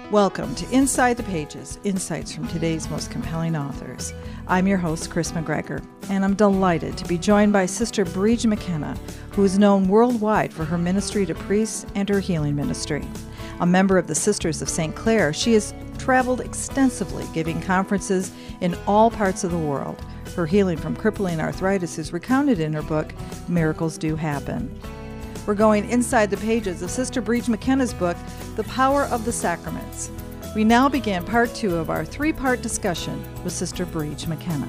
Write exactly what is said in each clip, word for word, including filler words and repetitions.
Welcome to Inside the Pages, insights from today's most compelling authors. I'm your host, Chris McGregor, and I'm delighted to be joined by Sister Bríd McKenna, who is known worldwide for her ministry to priests and her healing ministry. A member of the Sisters of Saint Clare, she has traveled extensively, giving conferences in all parts of the world. Her healing from crippling arthritis is recounted in her book, Miracles Do Happen. We're going inside the pages of Sister Bríd McKenna's book, The Power of the Sacraments. We now begin part two of our three-part discussion with Sister Bríd McKenna.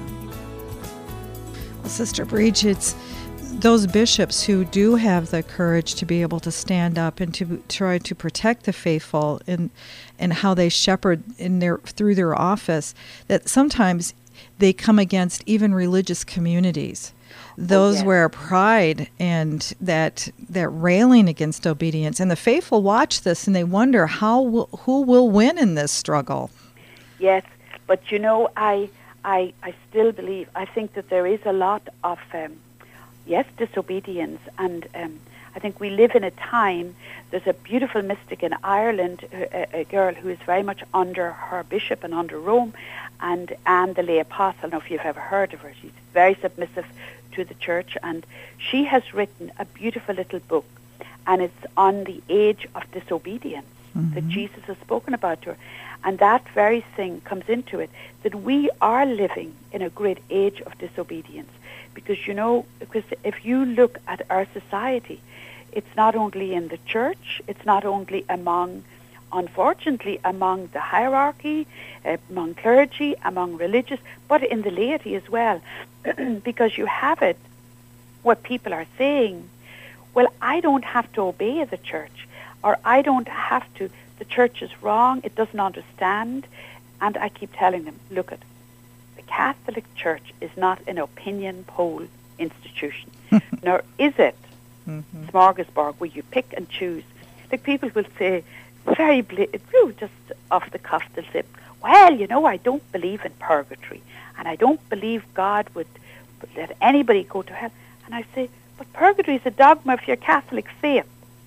Well, Sister Bríd, it's those bishops who do have the courage to be able to stand up and to try to protect the faithful and and how they shepherd in their through their office, that sometimes they come against even religious communities. Those oh, yes. where pride and that that railing against obedience, and the faithful watch this and they wonder how will, who will win in this struggle. Yes, but you know, I I I still believe. I think that there is a lot of um, yes disobedience, and um, I think we live in a time. There's a beautiful mystic in Ireland, a, a girl who is very much under her bishop and under Rome, and Anne the lay apostle. I don't know if you've ever heard of her. She's very submissive to the church, and she has written a beautiful little book, and it's on the age of disobedience mm-hmm. that Jesus has spoken about to her. And that very thing comes into it, that we are living in a great age of disobedience. Because, you know, because if you look at our society, it's not only in the church, it's not only among, unfortunately, among the hierarchy, uh, among clergy, among religious, but in the laity as well. Because you have it where people are saying, well, I don't have to obey the church, or I don't have to, the church is wrong, it doesn't understand. And I keep telling them, look, at the Catholic Church is not an opinion poll institution, nor is it mm-hmm. smorgasbord where you pick and choose. Like people will say, very bla- just off the cuff, they'll say, well, you know, I don't believe in purgatory, and I don't believe God would let anybody go to hell. And I say, but purgatory is a dogma of your Catholic faith.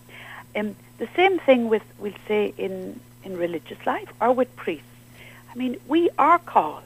Um, the same thing with, we'll say, in, in religious life or with priests. I mean, we are called,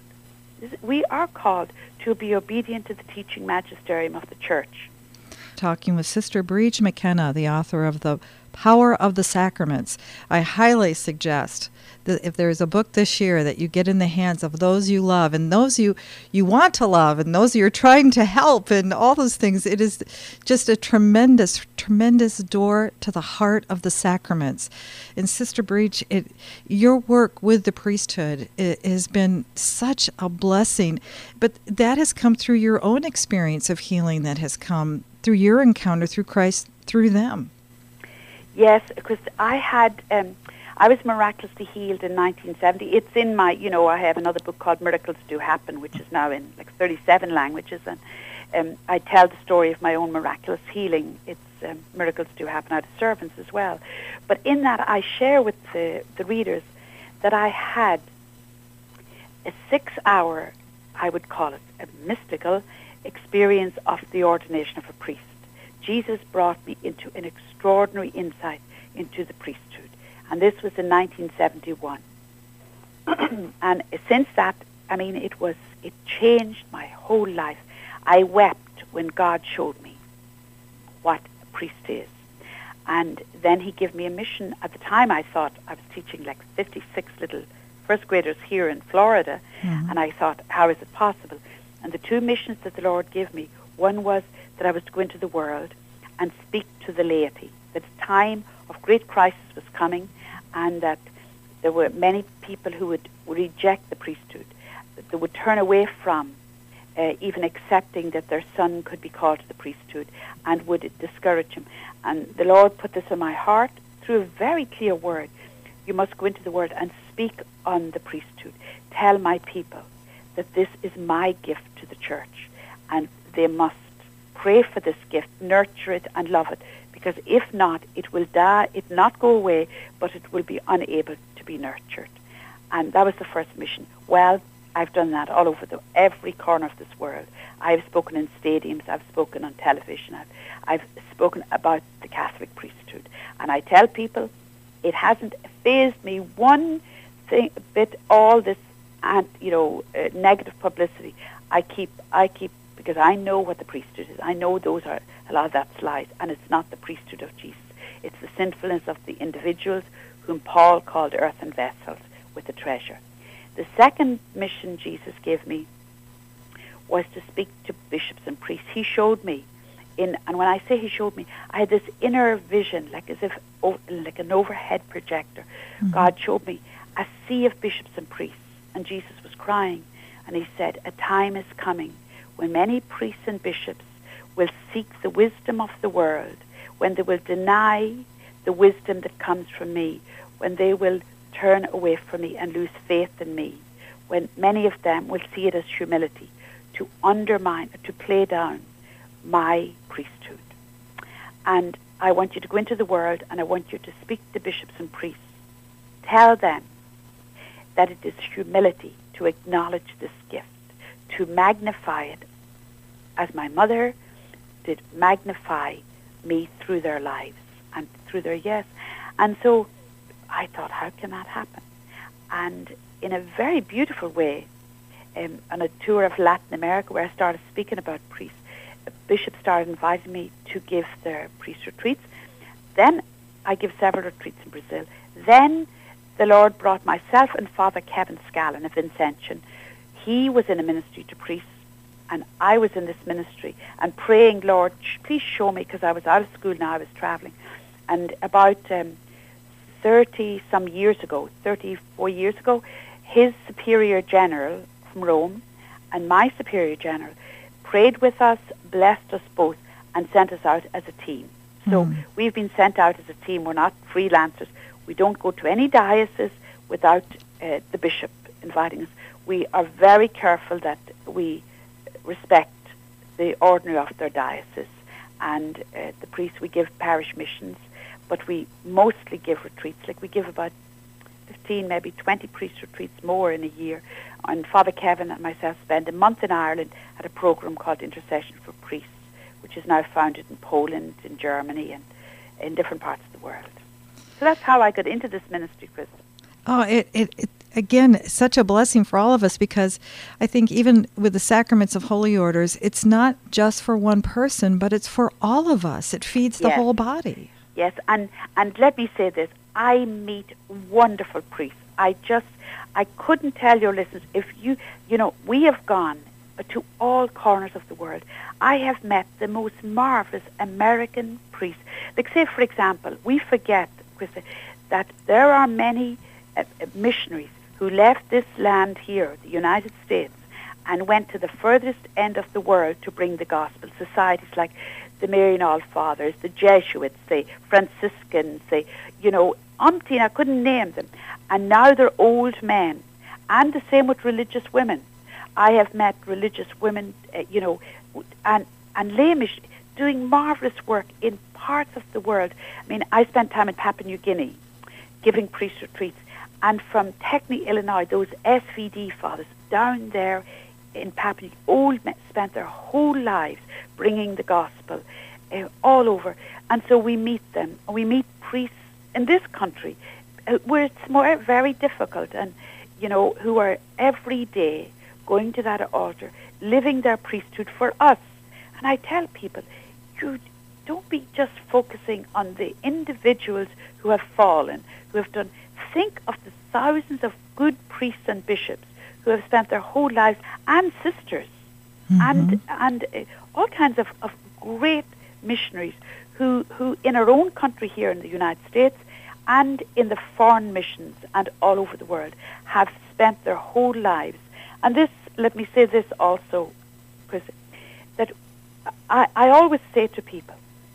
we are called to be obedient to the teaching magisterium of the church. Talking with Sister Bríd McKenna, the author of The Power of the Sacraments. I highly suggest that if there is a book this year that you get in the hands of those you love and those you, you want to love and those you're trying to help and all those things, it is just a tremendous, tremendous door to the heart of the sacraments. And Sister Bríd, it, your work with the priesthood it has been such a blessing, but that has come through your own experience of healing, that has come through your encounter through Christ, through them. Yes, because I had, um, I was miraculously healed in nineteen seventy. It's in my, you know, I have another book called Miracles Do Happen, which is now in like thirty-seven languages, and um, I tell the story of my own miraculous healing. It's um, Miracles Do Happen out of servants as well. But in that, I share with the, the readers that I had a six-hour, I would call it, a mystical experience of the ordination of a priest. Jesus brought me into an extraordinary insight into the priesthood. And this was in nineteen seventy-one. And since that, I mean, it was, it changed my whole life. I wept when God showed me what a priest is. And then he gave me a mission. At the time, I thought I was teaching like fifty-six little first graders here in Florida. Mm-hmm. And I thought, how is it possible? And the two missions that the Lord gave me, one was that I was to go into the world and speak to the laity, that a time of great crisis was coming, and that there were many people who would reject the priesthood, that they would turn away from uh, even accepting that their son could be called to the priesthood, and would discourage him. And the Lord put this in my heart through a very clear word. You must go into the world and speak on the priesthood. Tell my people that this is my gift to the church, and they must pray for this gift, nurture it and love it, because if not, it will die, it not go away, but it will be unable to be nurtured. And that was the first mission. Well, I've done that all over the every corner of this world. I've spoken in stadiums, I've spoken on television, I've, I've spoken about the Catholic priesthood. And I tell people, it hasn't fazed me one thing, bit all this, and you know, uh, negative publicity, I keep, I keep, because I know what the priesthood is. I know those are a lot of that's lies, and it's not the priesthood of Jesus. It's the sinfulness of the individuals whom Paul called earthen vessels with a treasure. The second mission Jesus gave me was to speak to bishops and priests. He showed me, in, and when I say he showed me, I had this inner vision, like as if, oh, like an overhead projector. Mm-hmm. God showed me a sea of bishops and priests, and Jesus was crying, and he said, a time is coming when many priests and bishops will seek the wisdom of the world, when they will deny the wisdom that comes from me, when they will turn away from me and lose faith in me, when many of them will see it as humility, to undermine, to play down my priesthood. And I want you to go into the world, and I want you to speak to bishops and priests. Tell them that it is humility to acknowledge this gift, to magnify it, as my mother did magnify me through their lives and through their yes. And so I thought, how can that happen? And in a very beautiful way, um, on a tour of Latin America where I started speaking about priests, bishops started inviting me to give their priest retreats. Then I give several retreats in Brazil. Then the Lord brought myself and Father Kevin Scallon of Vincentian. He was in a ministry to priests, and I was in this ministry and praying, Lord, please show me, because I was out of school now, I was traveling. And about um, thirty some years ago, thirty-four years ago, his superior general from Rome and my superior general prayed with us, blessed us both, and sent us out as a team. So mm. we've been sent out as a team. We're not freelancers. We don't go to any diocese without uh, the bishop inviting us. We are very careful that we respect the ordinary of their diocese, and uh, the priests, we give parish missions, but we mostly give retreats. Like we give about fifteen, maybe twenty priest retreats more in a year. And Father Kevin and myself spend a month in Ireland at a program called Intercession for Priests, which is now founded in Poland, in Germany, and in different parts of the world. So that's how I got into this ministry, Chris. Oh, it, it, it again, such a blessing for all of us, because I think even with the sacraments of holy orders, it's not just for one person, but it's for all of us. It feeds the yes. whole body. Yes, and, and let me say this. I meet wonderful priests. I just, I couldn't tell your listeners, if you, you know, we have gone to all corners of the world. I have met the most marvelous American priests. Like say, for example, we forget, Krista, that there are many uh, missionaries who left this land here, the United States, and went to the furthest end of the world to bring the gospel. Societies like the Marian All Fathers, the Jesuits, the Franciscans, the, you know, umpteen, I couldn't name them. And now they're old men. And the same with religious women. I have met religious women, uh, you know, and, and lay mish- doing marvelous work in parts of the world. I mean, I spent time in Papua New Guinea giving priest retreats. And from Techney, Illinois, those S V D fathers down there in Papua, old men spent their whole lives bringing the gospel uh, all over. And so we meet them. We meet priests in this country uh, where it's more very difficult, and, you know, who are every day going to that altar, living their priesthood for us. And I tell people, you don't be just focusing on the individuals who have fallen, who have done. Think of the thousands of good priests and bishops who have spent their whole lives, and sisters, mm-hmm. and and uh, all kinds of, of great missionaries who, who in our own country here in the United States and in the foreign missions and all over the world have spent their whole lives. And this, let me say this also, Chris, that I, I always say to people,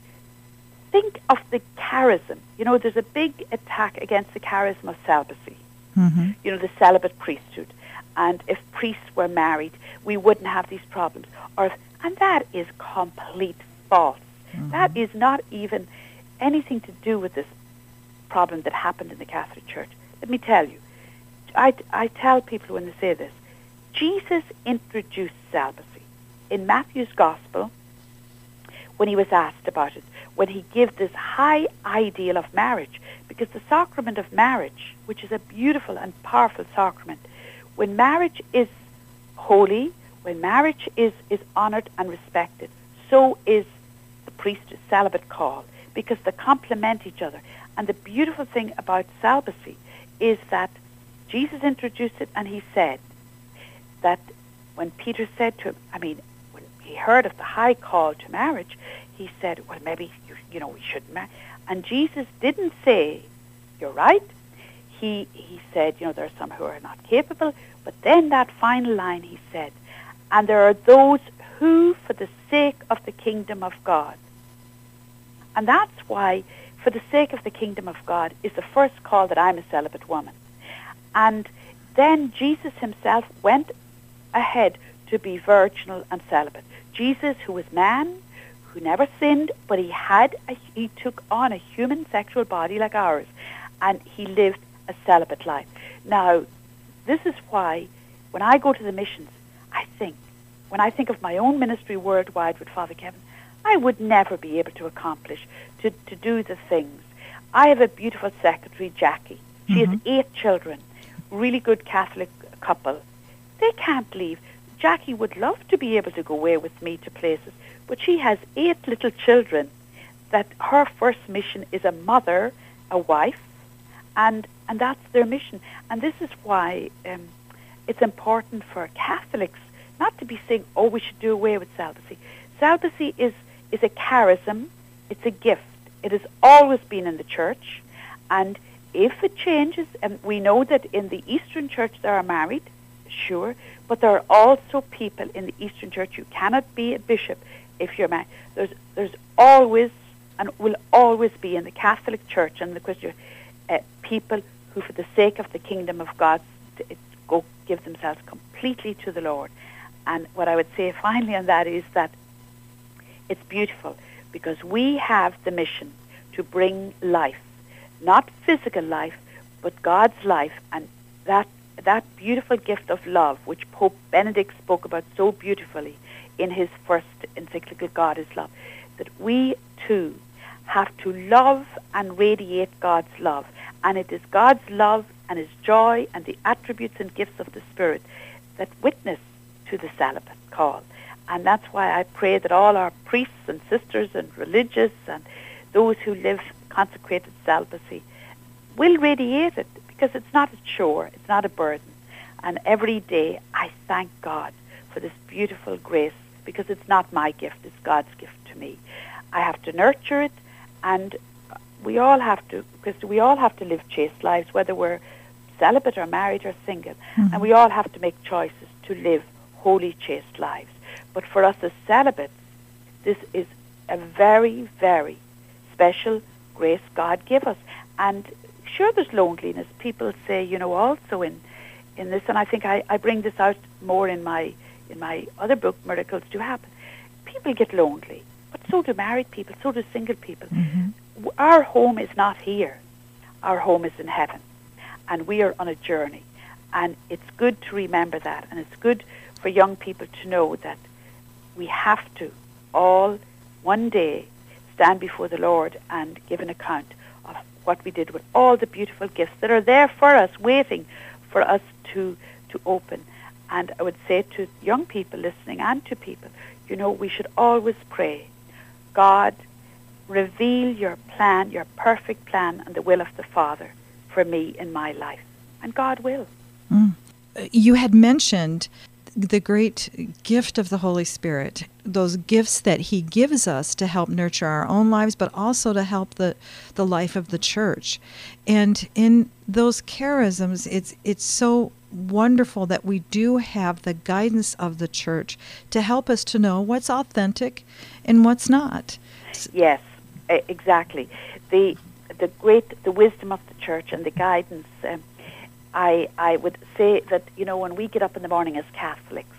think of the charism. You know, there's a big attack against the charism of celibacy. Mm-hmm. You know, the celibate priesthood. And if priests were married, we wouldn't have these problems. Or, if, and that is complete false. Mm-hmm. That is not even anything to do with this problem that happened in the Catholic Church. Let me tell you, I, I tell people when they say this, Jesus introduced celibacy. In Matthew's Gospel, when he was asked about it, when he gave this high ideal of marriage, because the sacrament of marriage, which is a beautiful and powerful sacrament, when marriage is holy, when marriage is, is honoured and respected, so is the priest's celibate call, because they complement each other. And the beautiful thing about celibacy is that Jesus introduced it, and he said that when Peter said to him, I mean, when he heard of the high call to marriage, he said, well, maybe, you, you know, we shouldn't marry. And Jesus didn't say, you're right. He, he said, you know, there are some who are not capable. But then that final line, he said, and there are those who, for the sake of the kingdom of God. And that's why, for the sake of the kingdom of God, is the first call that I'm a celibate woman. And then Jesus himself went ahead to be virginal and celibate. Jesus, who was man, who never sinned, but he had a, he took on a human sexual body like ours, and he lived a celibate life. Now, this is why when I go to the missions, I think, when I think of my own ministry worldwide with Father Kevin, I would never be able to accomplish, to, to do the things. I have a beautiful secretary, Jackie. She mm-hmm. has eight children, really good Catholic couple. They can't leave. Jackie would love to be able to go away with me to places, but she has eight little children that her first mission is a mother, a wife, and and that's their mission. And this is why um, it's important for Catholics not to be saying, oh, we should do away with celibacy. Celibacy is, is a charism, it's a gift. It has always been in the church, and if it changes, and we know that in the Eastern Church there are married, sure, but there are also people in the Eastern Church, you cannot be a bishop if you're married. There's, there's always, and will always be in the Catholic Church and the Christian, uh, people who for the sake of the kingdom of God to, uh, go give themselves completely to the Lord. And what I would say finally on that is that it's beautiful because we have the mission to bring life, not physical life, but God's life, and that that beautiful gift of love, which Pope Benedict spoke about so beautifully in his first encyclical, God is Love, that we too have to love and radiate God's love. And it is God's love and his joy and the attributes and gifts of the Spirit that witness to the celibate call. And that's why I pray that all our priests and sisters and religious and those who live consecrated celibacy will radiate it, because it's not a chore, it's not a burden. And every day I thank God for this beautiful grace, because it's not my gift, it's God's gift to me. I have to nurture it, and we all have to, because we all have to live chaste lives, whether we're celibate or married or single. Mm-hmm. And we all have to make choices to live holy, chaste lives. But for us as celibates, this is a very, very special grace God gave us. And sure, there's loneliness. People say, you know, also in, in this, and I think I, I bring this out more in my in my other book, Miracles Do Happen. People get lonely, but so do married people, so do single people. Mm-hmm. Our home is not here. Our home is in heaven, and we are on a journey. And it's good to remember that, and it's good for young people to know that we have to all one day stand before the Lord and give an account of what we did with all the beautiful gifts that are there for us, waiting for us to to open. And I would say to young people listening and to people, you know, we should always pray, God, reveal your plan, your perfect plan and the will of the Father for me in my life. And God will. Mm. You had mentioned the great gift of the Holy Spirit, those gifts that he gives us to help nurture our own lives, but also to help the, the life of the church. And in those charisms, it's it's so wonderful that we do have the guidance of the church to help us to know what's authentic and what's not. Yes, exactly. The the great the wisdom of the church and the guidance. Um, I, I would say that, you know, when we get up in the morning as Catholics,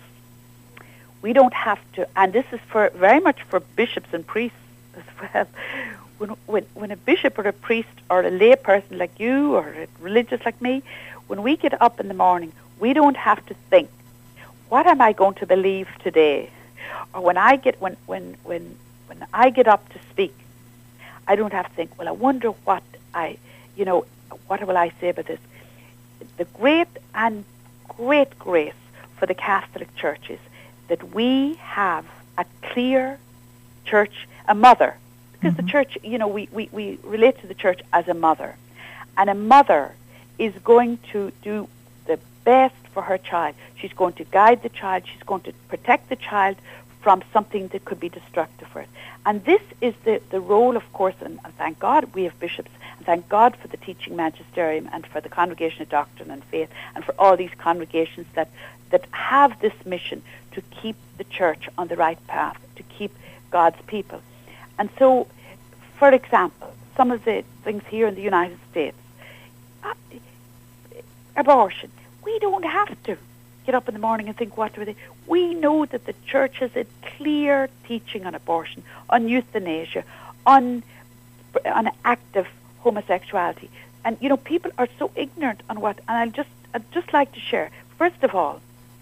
we don't have to, and this is for very much for bishops and priests as well. When, when, when a bishop or a priest or a lay person like you or a religious like me, when we get up in the morning, we don't have to think, what am I going to believe today? Or when I get, when, when, when, when I get up to speak, I don't have to think, well, I wonder what I, you know, what will I say about this? The great and great grace for the Catholic Church is that we have a clear church, a mother, because mm-hmm. the church, you know, we, we, we relate to the church as a mother. And a mother is going to do the best for her child. She's going to guide the child. She's going to protect the child from something that could be destructive for it. And this is the, the role, of course, and, and thank God we have bishops, and thank God for the teaching magisterium and for the Congregation of Doctrine and Faith and for all these congregations that, that have this mission to keep the church on the right path, to keep God's people. And so, for example, some of the things here in the United States, uh, abortion, we don't have to get up in the morning and think, what do they? We know that the church has a clear teaching on abortion, on euthanasia, on, on active homosexuality. And, you know, people are so ignorant on what, and I'll just, I'd just like to share, first of all,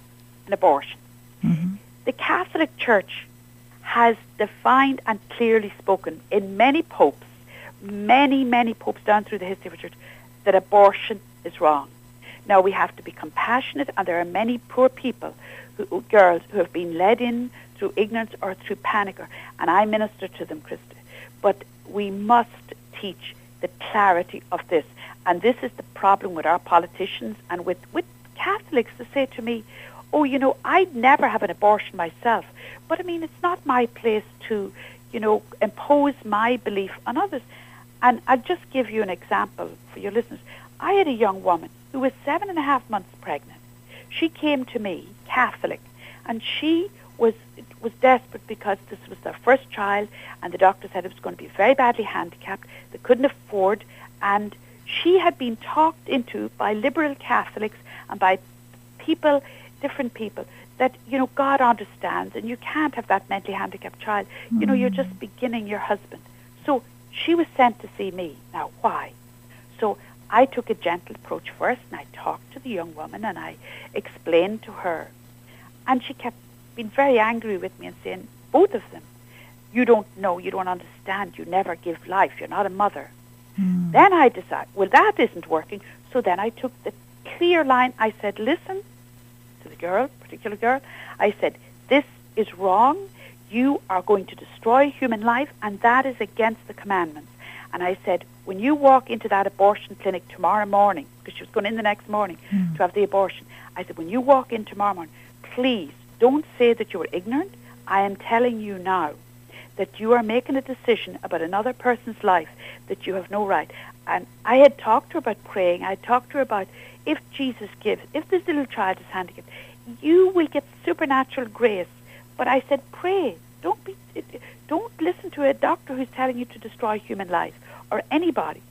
an abortion. Mm-hmm. The Catholic Church has defined and clearly spoken in many popes, many, many popes down through the history of the church, that abortion is wrong. Now, we have to be compassionate, and there are many poor people, who, girls, who have been led in through ignorance or through panic, or, and I minister to them, Krista. But we must teach the clarity of this. And this is the problem with our politicians and with, with Catholics to say to me, oh, you know, I'd never have an abortion myself. But, I mean, it's not my place to, you know, impose my belief on others. And I'll just give you an example for your listeners. I had a young woman who was seven and a half months pregnant. She came to me, Catholic, and she was was desperate because this was their first child, and the doctor said it was going to be very badly handicapped. They couldn't afford, and she had been talked into by liberal Catholics and by people, different people, that, you know, God understands, and you can't have that mentally handicapped child. Mm-hmm. You know, you're just beginning your husband. So she was sent to see me. Now, why? So I took a gentle approach first, and I talked to the young woman, and I explained to her. And she kept being very angry with me and saying, both of them, you don't know, you don't understand, you never give life, you're not a mother. Mm. Then I decided, well, that isn't working. So then I took the clear line. I said, listen to the girl, particular girl. I said, this is wrong. You are going to destroy human life, and that is against the commandments. And I said, when you walk into that abortion clinic tomorrow morning, because she was going in the next morning mm. to have the abortion, I said, when you walk in tomorrow morning, please don't say that you were ignorant. I am telling you now that you are making a decision about another person's life that you have no right. And I had talked to her about praying. I had talked to her about, if Jesus gives, if this little child is handicapped, you will get supernatural grace. But I said, pray. Don't be, don't listen to a doctor who's telling you to destroy human life, or anybody.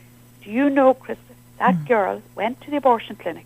Do you know, Krista, that mm. girl went to the abortion clinic,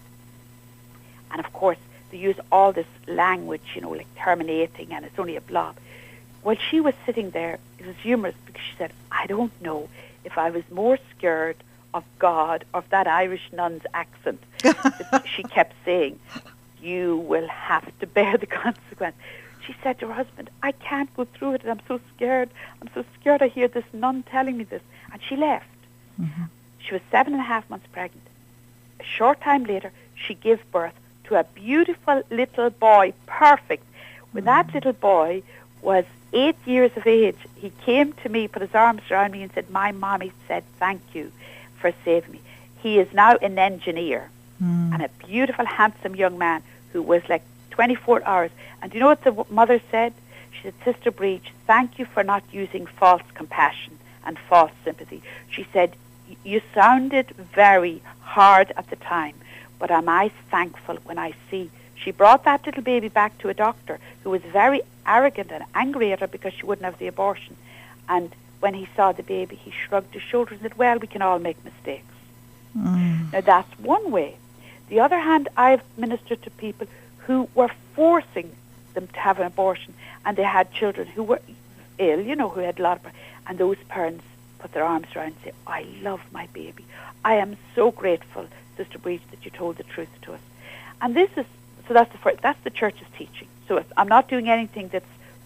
and of course they use all this language, you know, like terminating, and it's only a blob. While she was sitting there, it was humorous because she said, I don't know if I was more scared of God or of that Irish nun's accent. She kept saying, you will have to bear the consequence. She said to her husband, I can't go through it, and I'm so scared. I'm so scared I hear this nun telling me this. And she left. Mm-hmm. She was seven and a half months pregnant. A short time later, she gave birth to a beautiful little boy, perfect. When mm-hmm. that little boy was eight years of age, he came to me, put his arms around me and said, my mommy said thank you for saving me. He is now an engineer mm. and a beautiful, handsome young man who was like twenty-four hours. And do you know what the mother said? She said, Sister Breach, thank you for not using false compassion and false sympathy. She said, you sounded very hard at the time, but am I thankful when I see. She brought that little baby back to a doctor who was very arrogant and angry at her because she wouldn't have the abortion. And when he saw the baby, he shrugged his shoulders and said, well, we can all make mistakes. Mm. Now, that's one way. The other hand, I've ministered to people who were forcing them to have an abortion, and they had children who were ill, you know, who had a lot of, and those parents put their arms around and say, I love my baby. I am so grateful, Sister Breach, that you told the truth to us. And this is, so that's the first, that's the church's teaching. So if I'm not doing anything that's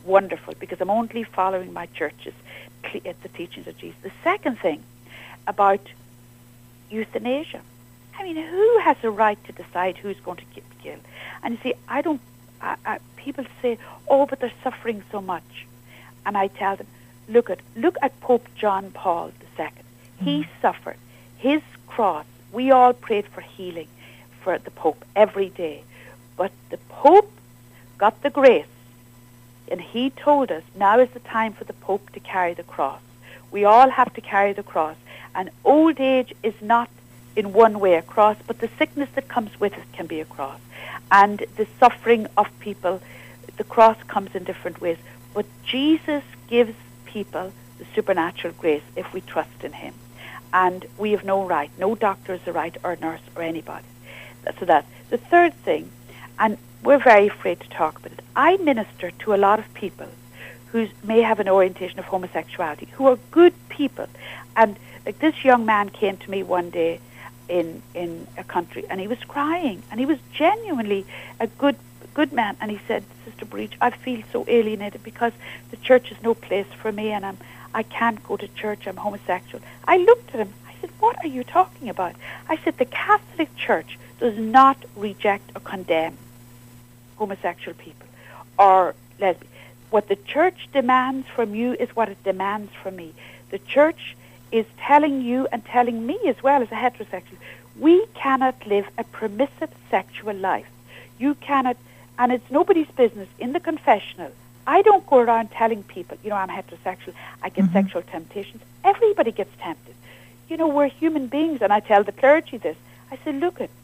wonderful, because I'm only following my church's the teachings of Jesus. The second thing about euthanasia, I mean, who has a right to decide who's going to be killed? And you see, I don't. I, I, people say, "Oh, but they're suffering so much," and I tell them, "Look at look at Pope John Paul the Second. Mm-hmm. He suffered. His cross. We all prayed for healing for the Pope every day, but the Pope got the grace, and he told us now is the time for the Pope to carry the cross. We all have to carry the cross, and old age is not in one way a cross, but the sickness that comes with it can be a cross. And the suffering of people, the cross comes in different ways. But Jesus gives people the supernatural grace if we trust in him. And we have no right, no doctor has a right, or nurse, or anybody. So that's the third thing, and we're very afraid to talk about it. I minister to a lot of people who may have an orientation of homosexuality, who are good people. And like this young man came to me one day in in a country, and he was crying, and he was genuinely a good good man, and he said, "Sister Breach, I feel so alienated because the church is no place for me, and I'm I can't go to church, I'm homosexual." I looked at him, I said, "What are you talking about?" I said, "The Catholic Church does not reject or condemn homosexual people or lesbians. What the church demands from you is what it demands from me. The church is telling you and telling me as well as a heterosexual, we cannot live a permissive sexual life. You cannot, and it's nobody's business in the confessional. I don't go around telling people, you know, I'm heterosexual, I get mm-hmm. sexual temptations. Everybody gets tempted. You know, we're human beings, and I tell the clergy this. I say, look, it,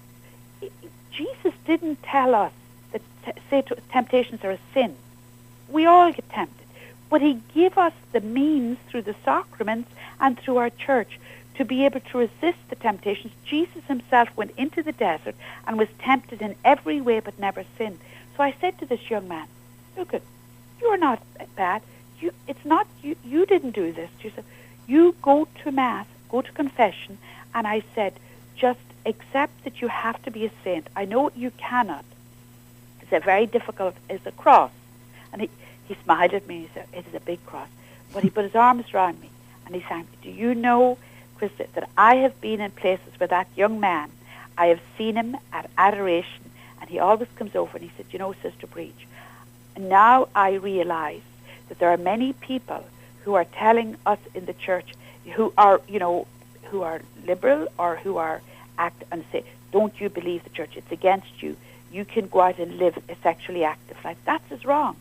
Jesus didn't tell us that t- say t- temptations are a sin. We all get tempted. But he gave us the means through the sacraments and through our church to be able to resist the temptations. Jesus himself went into the desert and was tempted in every way but never sinned. So I said to this young man, look, it, you're not bad. You, it's not you. You didn't do this. You said, you go to Mass, go to confession, and I said, just accept that you have to be a saint. I know you cannot. It's a very difficult, it's a cross. And he, he smiled at me and he said, it is a big cross. But he put his arms around me and he sang, do you know, Krista, that I have been in places where that young man, I have seen him at adoration, and he always comes over and he said, you know, Sister Breach, now I realize that there are many people who are telling us in the church who are, you know, who are liberal or who are act and say, don't you believe the church? It's against you. You can go out and live a sexually active life. That's is wrong.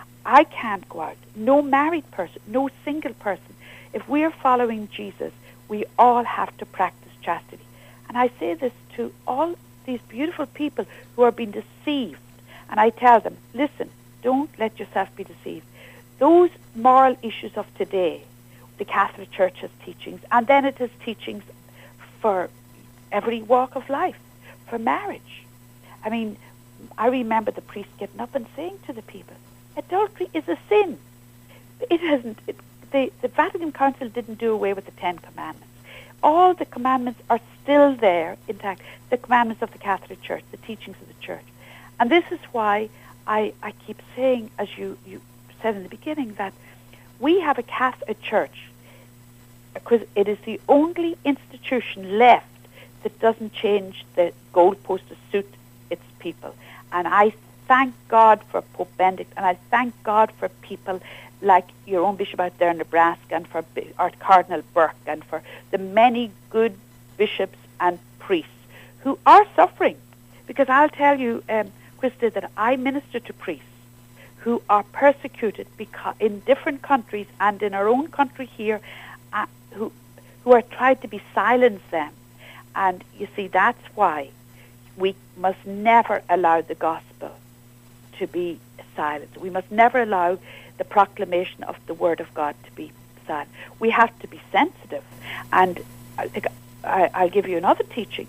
I can't go out. No married person, no single person. If we are following Jesus, we all have to practice chastity. And I say this to all these beautiful people who are being deceived. And I tell them, listen, don't let yourself be deceived. Those moral issues of today, the Catholic Church has teachings, and then it has teachings for every walk of life, for marriage. I mean, I remember the priest getting up and saying to the people, adultery is a sin. It hasn't, it, the, the Vatican Council didn't do away with the Ten Commandments. All the commandments are still there intact, the commandments of the Catholic Church, the teachings of the Church. And this is why I, I keep saying, as you, you said in the beginning, that we have a Catholic Church because it is the only institution left that doesn't change the goalpost to suit its people. And I thank God for Pope Benedict, and I thank God for people like your own bishop out there in Nebraska, and for our Cardinal Burke, and for the many good bishops and priests who are suffering. Because I'll tell you, um, Krista, that I minister to priests who are persecuted because in different countries and in our own country here, uh, who who are tried to be silence them. And you see, that's why we must never allow the gospel to be silent. We must never allow the proclamation of the word of God to be silent. We have to be sensitive. And I think I, I'll give you another teaching.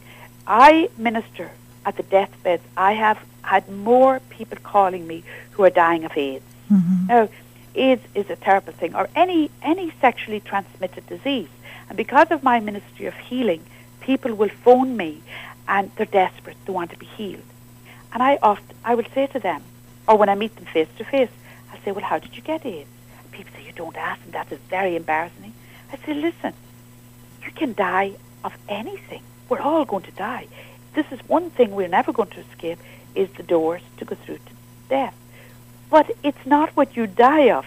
I minister at the deathbeds. I have had more people calling me who are dying of AIDS. Mm-hmm. Now, AIDS is a terrible thing, or any any sexually transmitted disease. And because of my ministry of healing, people will phone me and they're desperate, they want to be healed. And I often, I will say to them, or when I meet them face to face, I say, well, how did you get AIDS? People say, you don't ask, and that is very embarrassing. I say, listen, you can die of anything. We're all going to die. This is one thing we're never going to escape, is the doors to go through to death. But it's not what you die of.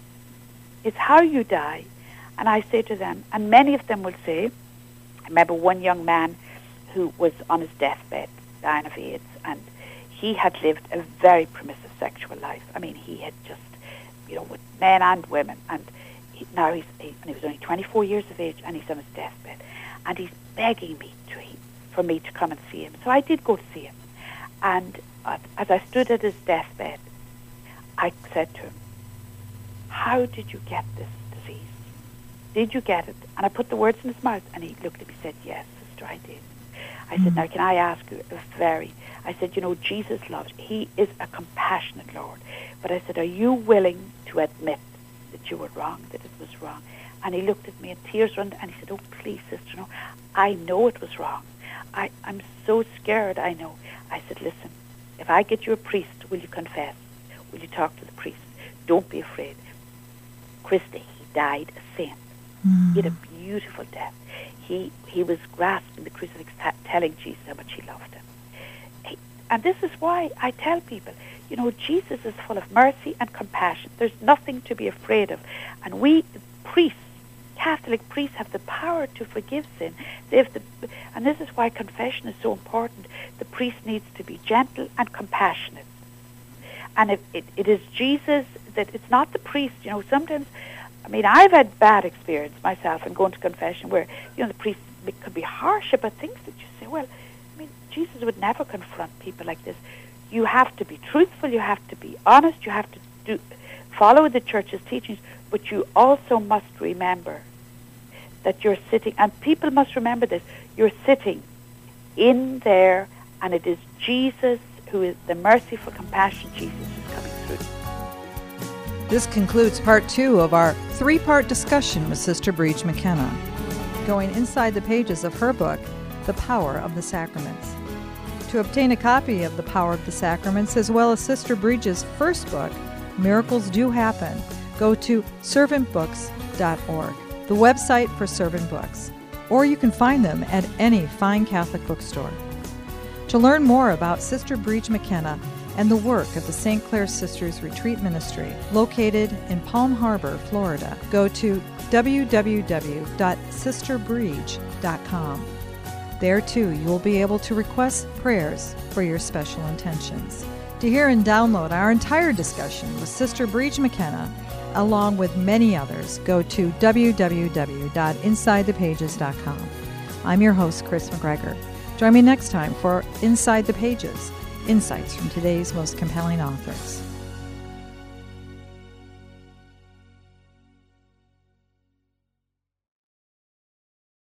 It's how you die. And I say to them, and many of them will say, I remember one young man who was on his deathbed, dying of AIDS, and he had lived a very permissive sexual life. I mean, he had just, you know, with men and women, and he, now he's, he, and he was only twenty-four years of age, and he's on his deathbed, and he's begging me to, for me to come and see him. So I did go to see him, and uh, as I stood at his deathbed, I said to him, how did you get this disease? Did you get it? And I put the words in his mouth, and he looked at me and said, yes, sister, I did. I mm-hmm. said, now, can I ask you a very... I said, you know, Jesus loves you. He is a compassionate Lord. But I said, are you willing to admit that you were wrong, that it was wrong? And he looked at me, and tears run, and he said, oh, please, sister, no, I know it was wrong. I, I'm so scared, I know. I said, listen, if I get you a priest, will you confess? Will you talk to the priest? Don't be afraid. Christy, he died a saint. Mm. He had a beautiful death. He he was grasping the crucifix, t- telling Jesus how much he loved him. He, and this is why I tell people, you know, Jesus is full of mercy and compassion. There's nothing to be afraid of. And we priests, Catholic priests, have the power to forgive sin. They have the, and this is why confession is so important. The priest needs to be gentle and compassionate. And if it, it is Jesus, that it's not the priest. You know, sometimes, I mean, I've had bad experience myself in going to confession where, you know, the priest could be harsh about things that you say, well, I mean, Jesus would never confront people like this. You have to be truthful, you have to be honest, you have to do follow the church's teachings, but you also must remember that you're sitting, and people must remember this, you're sitting in there, and it is Jesus who is the merciful compassion. Jesus is coming through. This concludes part two of our three-part discussion with Sister Breege McKenna, going inside the pages of her book, The Power of the Sacraments. To obtain a copy of The Power of the Sacraments, as well as Sister Breege's first book, Miracles Do Happen, go to servant books dot org, the website for Servant Books, or you can find them at any fine Catholic bookstore. To learn more about Sister Breege McKenna and the work of the Saint Clair Sisters Retreat Ministry, located in Palm Harbor, Florida, go to w w w dot sister breege dot com. There, too, you will be able to request prayers for your special intentions. To hear and download our entire discussion with Sister Breege McKenna, along with many others, go to w w w dot inside the pages dot com. I'm your host, Chris McGregor. Join me next time for Inside the Pages, insights from today's most compelling authors.